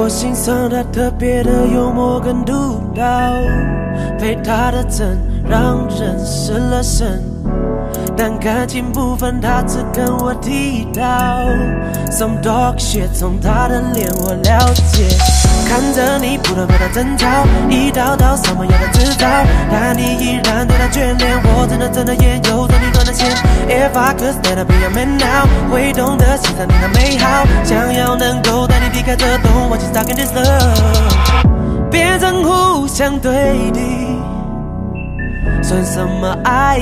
我欣赏他特别的幽默跟独到，陪他的真让人失了神。但感情部分他只跟我提到 Some dog shit 从他的脸我了解，看着你不断跟他争吵，一道道什么样的制造，但你依然对他眷恋，我真的也有着你赚的钱。 If I could stand up be a man now 会懂得欣赏你的美好，想要能够带你离开这洞，我去 stuck in this love， 变成互相对敌，算什么爱？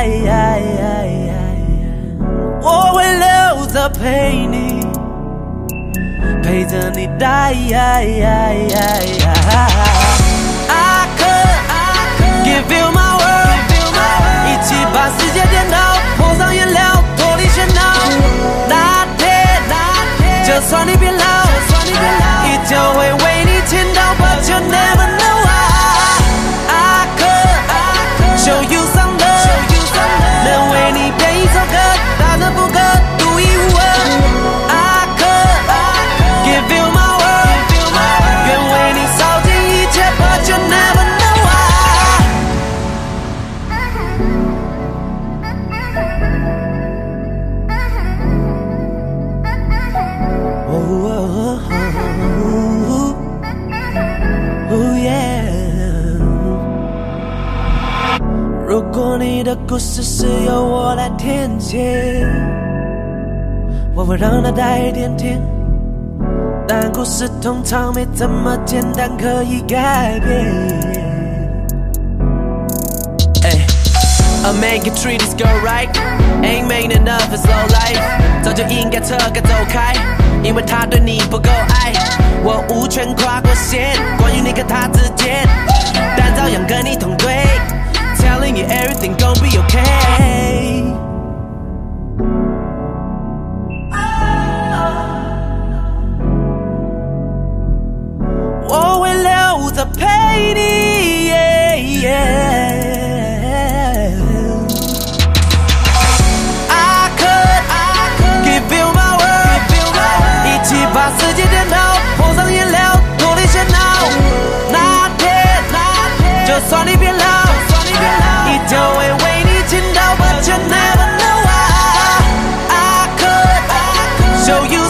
我会留着陪你，陪着你带。I could give you my world， 一起把世界颠倒，泼上颜料，脱离喧闹。那天，就算你变老，依旧会为你倾倒。But you never know I could show you some love， 能为你编一首歌，大声副歌，独一无二。I could give you my world， 愿为你烧尽一切 ，But you never know yeah。如果你的故事是由我来填写，我会让它带一点甜，但故事通常没这么简单可以改变。A man can treat his girl right， ain't man enough is low life， 早就应该撤该走开，因为他对你不够爱。我无权跨过线，关于你跟他之间，但照样跟你同队。Telling you everything gon' be okay。我会留着陪你。I could give you my world， 一起把世界颠倒，泼上颜料，脱离喧闹。那天，就算你变老。依旧会为你倾倒 ，But you never know I could show you